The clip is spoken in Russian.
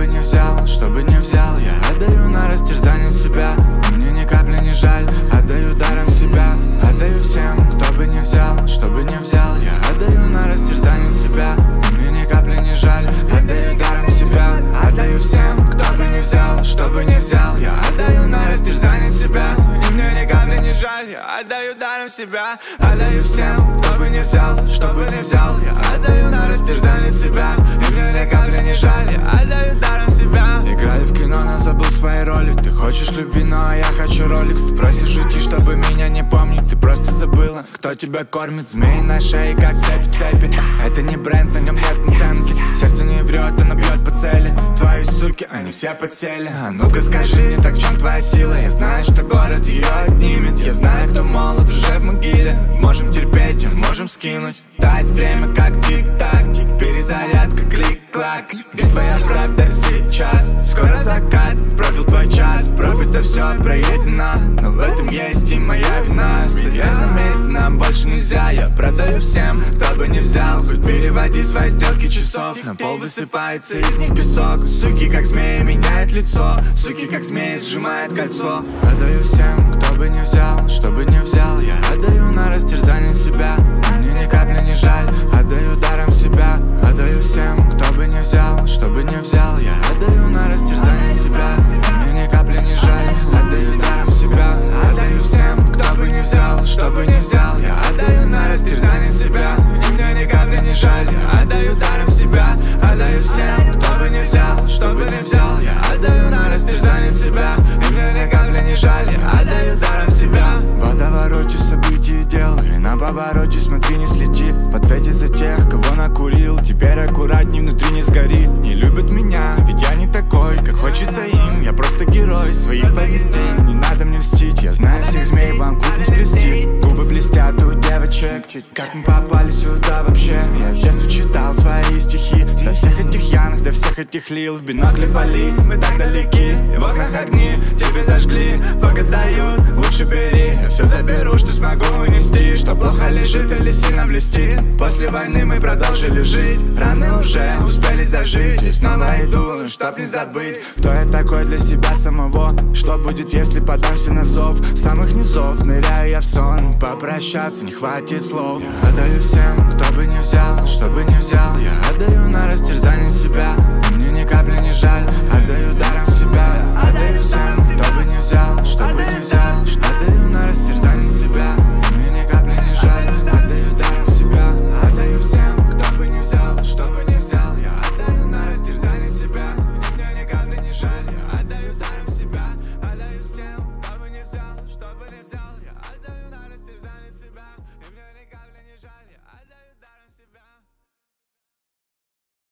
бы не взял, что бы не взял, я отдаю на растерзание себя. И мне ни капли не жаль, отдаю даром себя. Отдаю всем, кто бы не взял, что бы не взял, я отдаю на растерзание себя. И мне ни капли не жаль, отдаю даром себя. Отдаю всем, кто бы не взял, что бы не взял, я отдаю на растерзание себя. И мне ни капли не жаль, я отдаю даром себя. Отдаю всем, кто бы не взял, что бы не взял, я отдаю на растерзание себя. И мне ни капли не жаль, я отдаю даром себя. Играли в кино, но забыл свои роли. Ты хочешь любви, но я хочу роликс. Ты просишь уйти, чтобы меня не помнить. Ты просто забыла, кто тебя кормит. Змеи на шее, как цепи. Это не бренд, на нем нет наценки. Сердце не врет, оно бьет по цели. Твои суки, они все подсели. А ну-ка скажи мне, так в чем твоя сила? Я знаю, что город ее отнимет. Я знаю, кто молод уже в могиле. Можем терпеть, а можем скинуть. Тает время, как тик-так. Перезарядка, клик-клак. Где твоя правда сейчас? Скоро закат, пробил твой час. Пробито все, проедено, но в этом есть и моя вина. Стоять на месте нам больше нельзя. Я продаю всем, кто бы не взял. Хоть переводи свои стрелки часов. На пол высыпается из них песок. Суки, как змеи, меняет лицо. Суки, как змеи, сжимает кольцо. Отдаю всем, кто бы не взял, что бы не взял, я отдаю на растерзание себя. Мне ни капли не жаль, отдаю даром себя. Отдаю всем, кто бы не взял, что бы не взял, я отдаю на растерзание себя. Мне ни капли не жаль, отдаю даром себя. Отдаю всем, кто бы не взял, что бы не взял, я отдаю на растерзание себя. И мне ни капли не жаль, я отдаю даром себя. Отдаю всем, кто бы не взял, что бы не взял, я отдаю на растерзание себя. И мне ни капли не жаль, я отдаю даром себя. В водовороте событий и дел, и на повороте смотри, не следи. В ответе за тех, кого накурил. Теперь аккуратней, внутри не сгори. Не любят меня, ведь я не такой, как хочется им. Я просто герой своих повестей. Не надо мне льстить, я знаю всех змей, вам клуб не сплести. Губы блестят у девочек, как мы попали сюда вообще? Я с детства читал свои стихи. До всех этих янок, до всех этих лил. В бинокле пали, мы так далеки. И в окнах огни тебе зажгли. Пока дают, лучше бери. Я все заберу, что смогу унести. Что плохо лежит или сильно блестит. После войны мы продолжили жить. Раны уже успели зажить. И снова иду, чтоб не забыть, кто я такой для себя самого. Что будет, если подамся на зов самых низов? Ныряю я в сон, попрощаться не хватит слов. Я отдаю всем, кто бы не взял, что бы не взял, я отдаю на растерзание себя. И мне ни капли не жаль, отдаю даром себя.